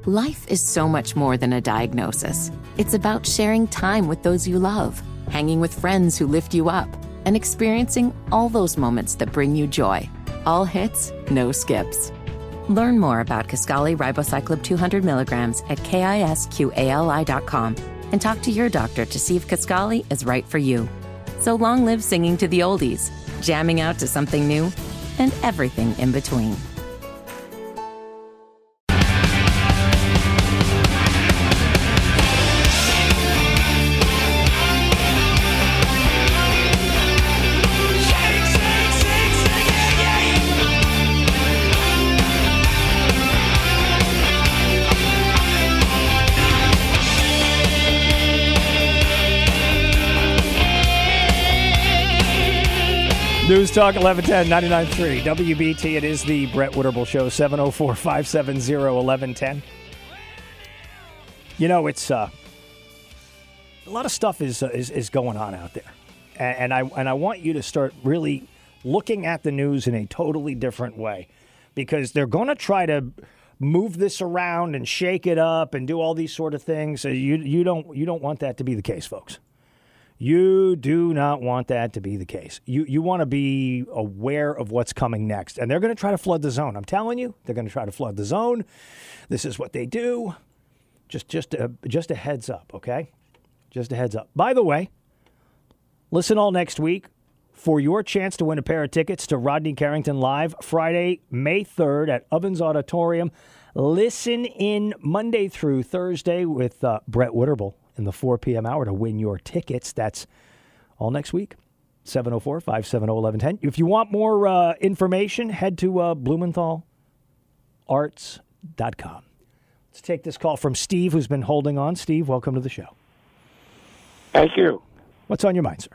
Life is so much more than a diagnosis. It's about sharing time with those you love, hanging with friends who lift you up, and experiencing all those moments that bring you joy. All hits, no skips. Learn more about Kisqali Ribociclib 200 milligrams at KISQALI.com and talk to your doctor to see if Kisqali is right for you. So long live singing to the oldies, jamming out to something new, and everything in between. News Talk 1110 99.3 WBT. It is the Brett Winterble Show. 704-570-1110. You know, it's a lot of stuff is going on out there, and I want you to start really looking at the news in a totally different way, because they're going to try to move this around and shake it up and do all these sort of things. You don't want that to be the case, folks. You do not want that to be the case. You want to be aware of what's coming next. And they're going to try to flood the zone. I'm telling you, they're going to try to flood the zone. This is what they do. Just a heads up, okay? Just a heads up. By the way, listen all next week for your chance to win a pair of tickets to Rodney Carrington Live Friday, May 3rd at Ovens Auditorium. Listen in Monday through Thursday with Brett Winterble in the 4 p.m. hour to win your tickets. That's all next week, 704-570-1110. If you want more information, head to BlumenthalArts.com. Let's take this call from Steve, who's been holding on. Steve, welcome to the show. Thank you. What's on your mind, sir?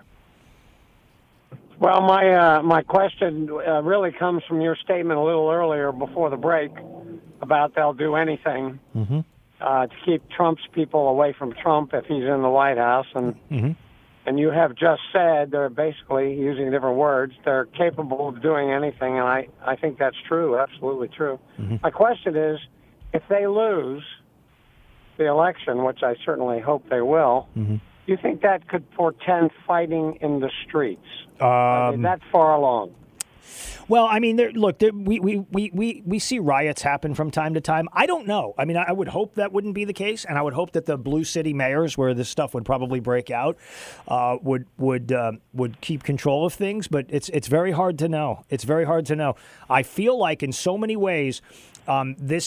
Well, my question really comes from your statement a little earlier before the break about they'll do anything. Mm-hmm. To keep Trump's people away from Trump if he's in the White House. And and you have just said, they're basically, using different words, they're capable of doing anything, and I think that's true, absolutely true. Mm-hmm. My question is, if they lose the election, which I certainly hope they will, do you think that could portend fighting in the streets? Are they that far along? Well, I mean, we see riots happen from time to time. I don't know. I mean, I would hope that wouldn't be the case, and I would hope that the blue city mayors, where this stuff would probably break out, would keep control of things. But it's very hard to know. It's very hard to know. I feel like in so many ways, these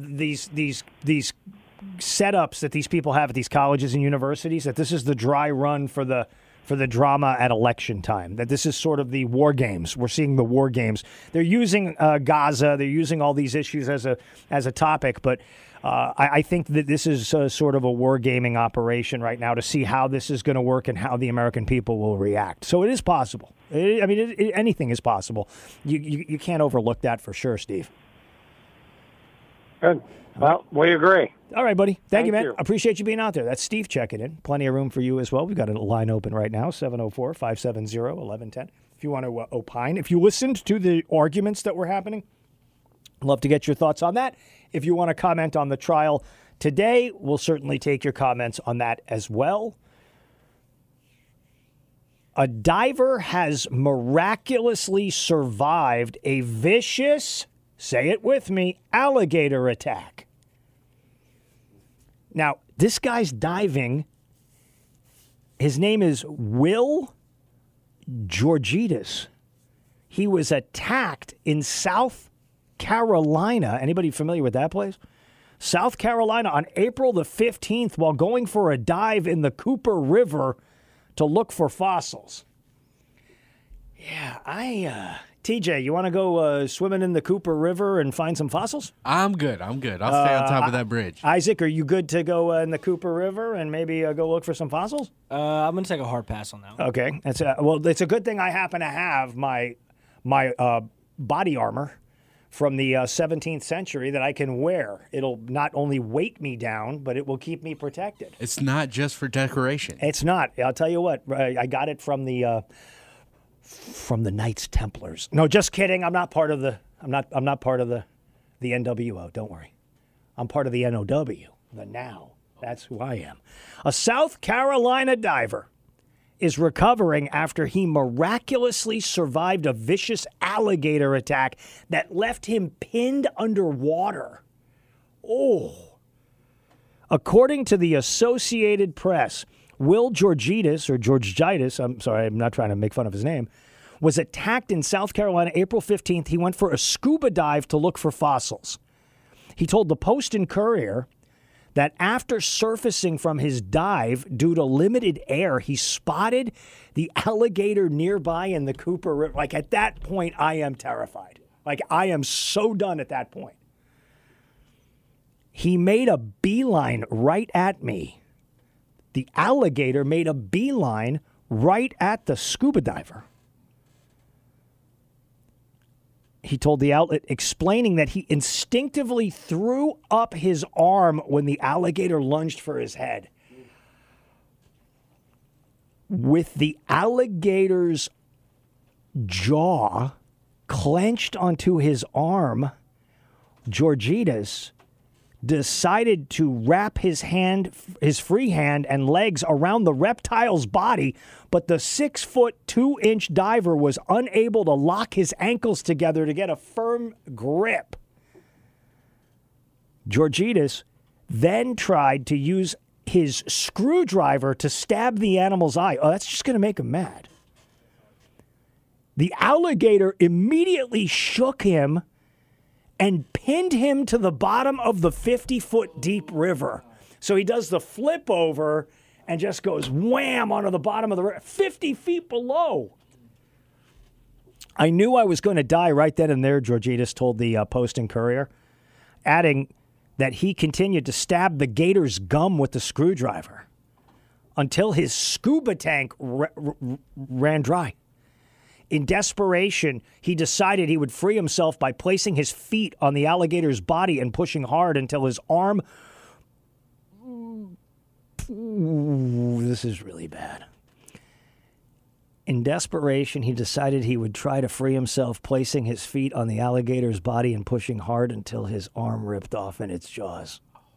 setups that these people have at these colleges and universities, that this is the dry run for the drama at election time, that this is sort of the war games. We're seeing the war games. They're using Gaza. They're using all these issues as a topic. But I think that this is sort of a war gaming operation right now to see how this is going to work and how the American people will react. So it is possible. Anything is possible. You can't overlook that for sure, Steve. Good. Well, we agree. All right, buddy. Thank you, man. Appreciate you being out there. That's Steve checking in. Plenty of room for you as well. We've got a line open right now, 704-570-1110. If you want to opine. If you listened to the arguments that were happening, I'd love to get your thoughts on that. If you want to comment on the trial today, we'll certainly take your comments on that as well. A diver has miraculously survived a vicious, say it with me, alligator attack. Now, this guy's diving. His name is Will Georgides. He was attacked in South Carolina. Anybody familiar with that place? South Carolina on April the 15th while going for a dive in the Cooper River to look for fossils. Yeah, TJ, you want to go swimming in the Cooper River and find some fossils? I'm good. I'll stay on top of that bridge. Isaac, are you good to go in the Cooper River and maybe go look for some fossils? I'm going to take a hard pass on that one. Okay. It's a good thing I happen to have my body armor from the 17th century that I can wear. It'll not only weight me down, but it will keep me protected. It's not just for decoration. It's not. I'll tell you what. I got it from the Knights Templars. No, just kidding. I'm not part of the NWO. Don't worry. I'm part of the NOW, the NOW. That's who I am. A South Carolina diver is recovering after he miraculously survived a vicious alligator attack that left him pinned underwater. Oh. According to the Associated Press, Will Georgitis, I'm sorry, I'm not trying to make fun of his name, was attacked in South Carolina April 15th. He went for a scuba dive to look for fossils. He told the Post and Courier that after surfacing from his dive due to limited air, he spotted the alligator nearby in the Cooper River. Like, at that point, I am terrified. Like, I am so done at that point. He made a beeline right at me. The alligator made a beeline right at the scuba diver. He told the outlet, explaining that he instinctively threw up his arm when the alligator lunged for his head. With the alligator's jaw clenched onto his arm, Georgitis decided to wrap his free hand and legs around the reptile's body, but the 6'2" diver was unable to lock his ankles together to get a firm grip. Georgitis then tried to use his screwdriver to stab the animal's eye. Oh, that's just going to make him mad. The alligator immediately shook him and pinned him to the bottom of the 50-foot deep river. So he does the flip over and just goes wham onto the bottom of the river, 50 feet below. I knew I was going to die right then and there, Georgitis told the Post and Courier, adding that he continued to stab the gator's gum with the screwdriver until his scuba tank ran dry. In desperation, he decided he would free himself by placing his feet on the alligator's body and pushing hard until his arm... Ooh, this is really bad. In desperation, he decided he would try to free himself, placing his feet on the alligator's body and pushing hard until his arm ripped off in its jaws.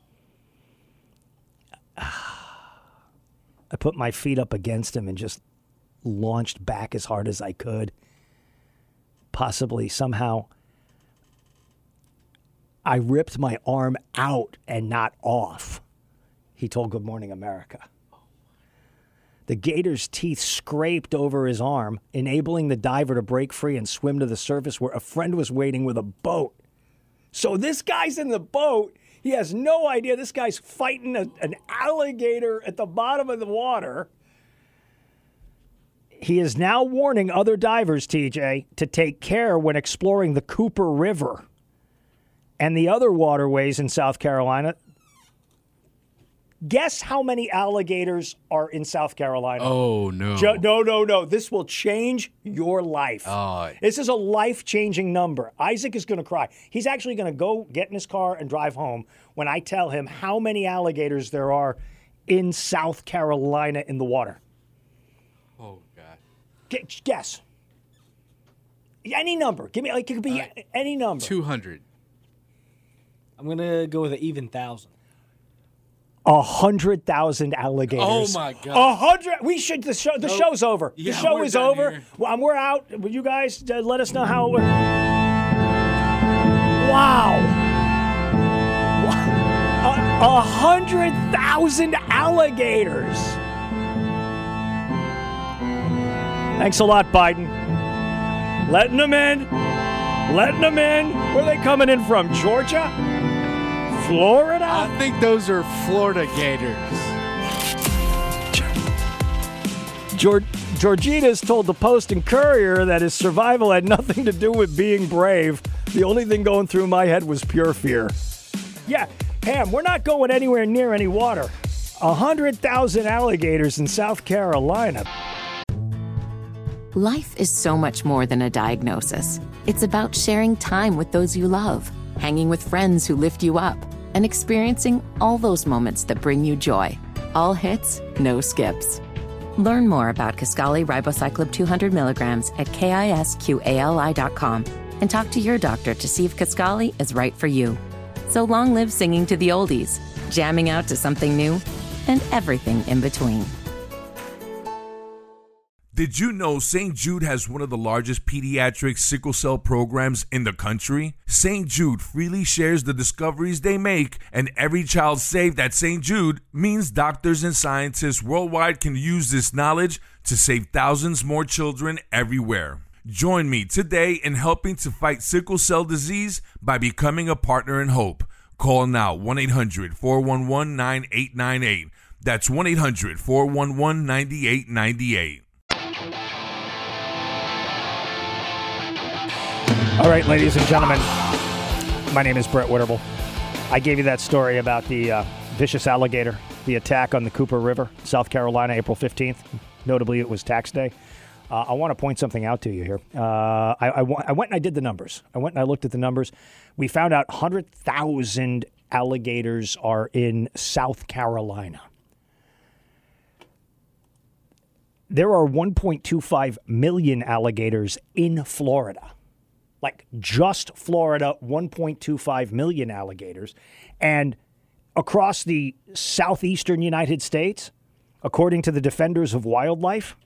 I put my feet up against him and just launched back as hard as I could. Possibly, somehow, I ripped my arm out and not off, he told Good Morning America. The gator's teeth scraped over his arm, enabling the diver to break free and swim to the surface where a friend was waiting with a boat. So this guy's in the boat. He has no idea this guy's fighting an alligator at the bottom of the water. He is now warning other divers, TJ, to take care when exploring the Cooper River and the other waterways in South Carolina. Guess how many alligators are in South Carolina? Oh, no. No. This will change your life. This is a life-changing number. Isaac is going to cry. He's actually going to go get in his car and drive home when I tell him how many alligators there are in South Carolina in the water. Oh, God. Guess. Any number. Give me, it could be any number. 200. I'm going to go with an even 1,000. 100,000 alligators. Oh, my God. 100. We should. The show's over. Yeah, the show is over. Here. Well, we're out. Will you guys let us know how? Wow. 100,000 alligators. Thanks a lot, Biden. Letting them in. Letting them in. Where are they coming in from? Georgia? Florida? I think those are Florida gators. Georgitas told the Post and Courier that his survival had nothing to do with being brave. The only thing going through my head was pure fear. Yeah, Ham, we're not going anywhere near any water. 100,000 alligators in South Carolina. Life is so much more than a diagnosis. It's about sharing time with those you love, hanging with friends who lift you up, and experiencing all those moments that bring you joy. All hits, no skips. Learn more about Kisqali Ribociclib 200 milligrams at KISQALI.com and talk to your doctor to see if Kisqali is right for you. So long live singing to the oldies, jamming out to something new, and everything in between. Did you know St. Jude has one of the largest pediatric sickle cell programs in the country? St. Jude freely shares the discoveries they make, and every child saved at St. Jude means doctors and scientists worldwide can use this knowledge to save thousands more children everywhere. Join me today in helping to fight sickle cell disease by becoming a partner in hope. Call now 1-800-411-9898. That's 1-800-411-9898. All right, ladies and gentlemen, my name is Brett Witterble. I gave you that story about the vicious alligator, the attack on the Cooper River, South Carolina, April 15th. Notably, it was tax day. I want to point something out to you here. I went and I did the numbers. I went and I looked at the numbers. We found out 100,000 alligators are in South Carolina. There are 1.25 million alligators in Florida. Like just Florida, 1.25 million alligators. And across the southeastern United States, according to the Defenders of Wildlife,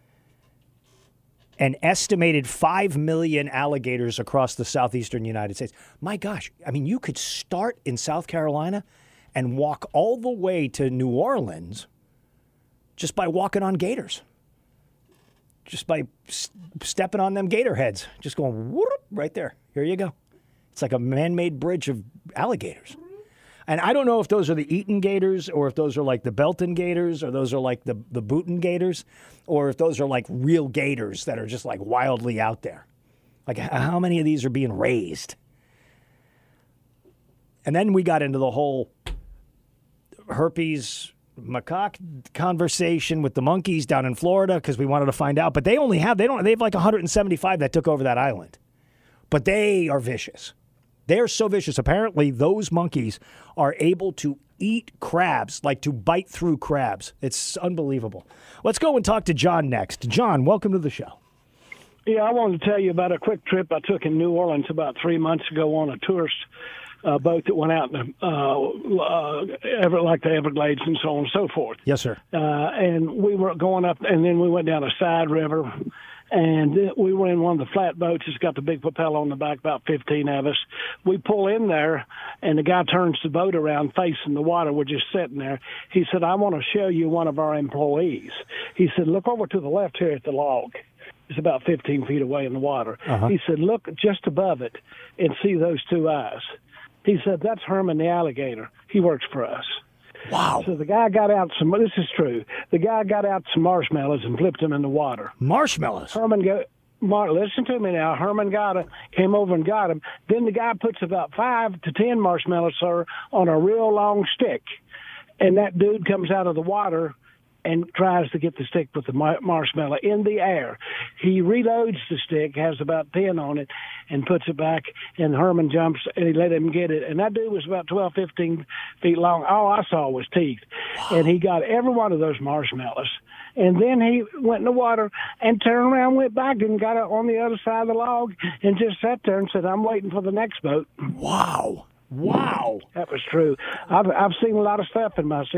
an estimated 5 million alligators across the southeastern United States. My gosh, I mean, you could start in South Carolina and walk all the way to New Orleans just by walking on gators. Just by stepping on them gator heads. Just going whoop, right there. Here you go. It's like a man-made bridge of alligators. And I don't know if those are the Eaton gators or if those are like the Belton gators or those are like the Booton gators or if those are like real gators that are just like wildly out there. Like how many of these are being raised? And then we got into the whole herpes macaque conversation with the monkeys down in Florida because we wanted to find out. But they have like 175 that took over that island. But they are vicious. They are so vicious. Apparently, those monkeys are able to eat crabs, like to bite through crabs. It's unbelievable. Let's go and talk to John next. John, welcome to the show. Yeah, I wanted to tell you about a quick trip I took in New Orleans about 3 months ago on a tourist boat that went out in like the Everglades and so on and so forth. Yes, sir. And we were going up, and then we went down a side river, and we were in one of the flat boats. It's got the big propeller on the back, about 15 of us. We pull in there, and the guy turns the boat around facing the water. We're just sitting there. He said, I want to show you one of our employees. He said, look over to the left here at the log. It's about 15 feet away in the water. Uh-huh. He said, look just above it and see those two eyes. He said, that's Herman the alligator. He works for us. Wow. So the guy got out this is true. The guy got out some marshmallows and flipped them in the water. Marshmallows? Listen to me now. Herman came over and got him. Then the guy puts about 5 to 10 marshmallows, sir, on a real long stick. And that dude comes out of the water and tries to get the stick with the marshmallow in the air. He reloads the stick, has about 10 on it, and puts it back, and Herman jumps, and he let him get it. And that dude was about 12, 15 feet long. All I saw was teeth. Wow. And he got every one of those marshmallows. And then he went in the water and turned around, went back, and got up on the other side of the log and just sat there and said, I'm waiting for the next boat. Wow. Wow. That was true. I've seen a lot of stuff in my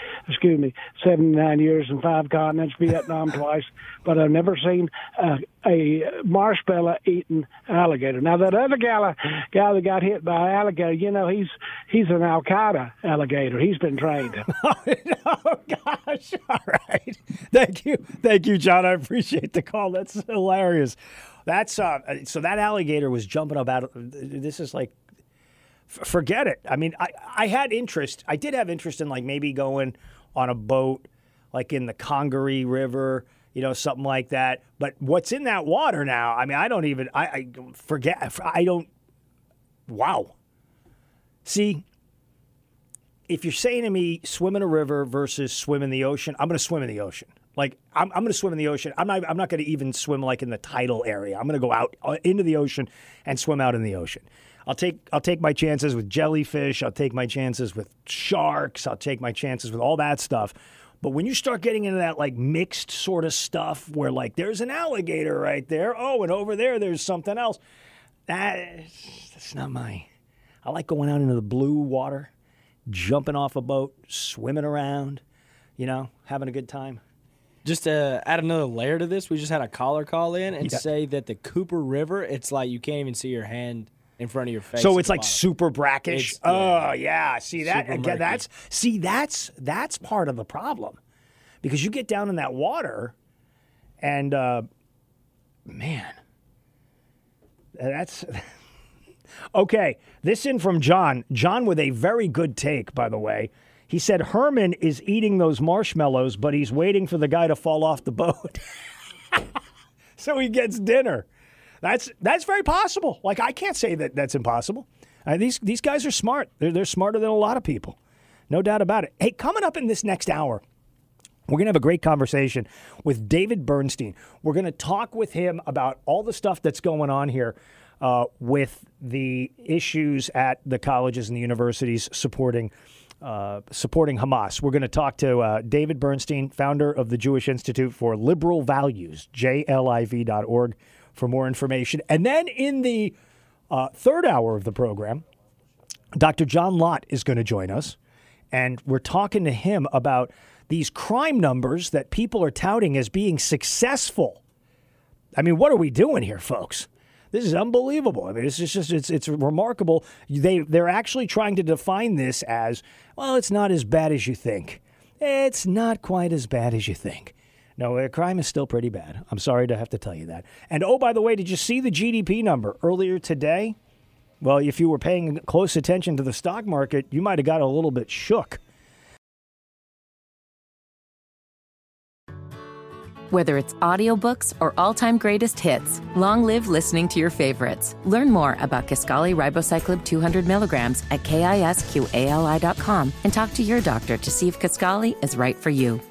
79 years and 5 continents, Vietnam twice, but I've never seen a marshmallow-eating alligator. Now, that other guy that got hit by an alligator, he's an Al-Qaeda alligator. He's been trained. Oh, gosh. All right. Thank you, John. I appreciate the call. That's hilarious. That's so that alligator was jumping up out. This is like, forget it. I mean, I had interest. I did have interest in like maybe going on a boat like in the Congaree River, something like that. But what's in that water now? I mean, I forget. Wow. See, if you're saying to me swim in a river versus swim in the ocean, I'm going to swim in the ocean. Like, I'm going to swim in the ocean. I'm not going to even swim like in the tidal area. I'm going to go out into the ocean and swim out in the ocean. I'll take my chances with jellyfish. I'll take my chances with sharks. I'll take my chances with all that stuff. But when you start getting into that like mixed sort of stuff where like there's an alligator right there, and over there's something else. That's not my. I like going out into the blue water, jumping off a boat, swimming around, having a good time. Just to add another layer to this, we just had a caller call in and say that the Cooper River, it's like you can't even see your hand in front of your face. So it's like super brackish. Oh yeah. See that again? Murky. That's part of the problem, because you get down in that water, and man, that's okay. This in from John. John with a very good take, by the way. He said Herman is eating those marshmallows, but he's waiting for the guy to fall off the boat, so he gets dinner. That's very possible. Like, I can't say that that's impossible. These guys are smart. They're smarter than a lot of people. No doubt about it. Hey, coming up in this next hour, we're going to have a great conversation with David Bernstein. We're going to talk with him about all the stuff that's going on here with the issues at the colleges and the universities supporting Hamas. We're going to talk to David Bernstein, founder of the Jewish Institute for Liberal Values, JLIV.org, for more information. And then in the third hour of the program, Dr. John Lott is going to join us, and we're talking to him about these crime numbers that people are touting as being successful. I mean, what are we doing here, folks? This is unbelievable. I mean, it's remarkable. They're actually trying to define this as, well, it's not as bad as you think. It's not quite as bad as you think. No, crime is still pretty bad. I'm sorry to have to tell you that. And, oh, by the way, did you see the GDP number earlier today? Well, if you were paying close attention to the stock market, you might have got a little bit shook. Whether it's audiobooks or all-time greatest hits, long live listening to your favorites. Learn more about Kisqali Ribociclib 200 milligrams at KISQALI.com and talk to your doctor to see if Kisqali is right for you.